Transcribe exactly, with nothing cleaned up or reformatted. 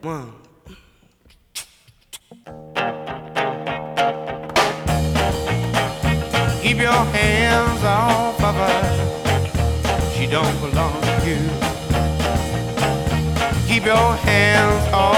One. Keep your hands off of her. She don't belong to you. Keep your hands off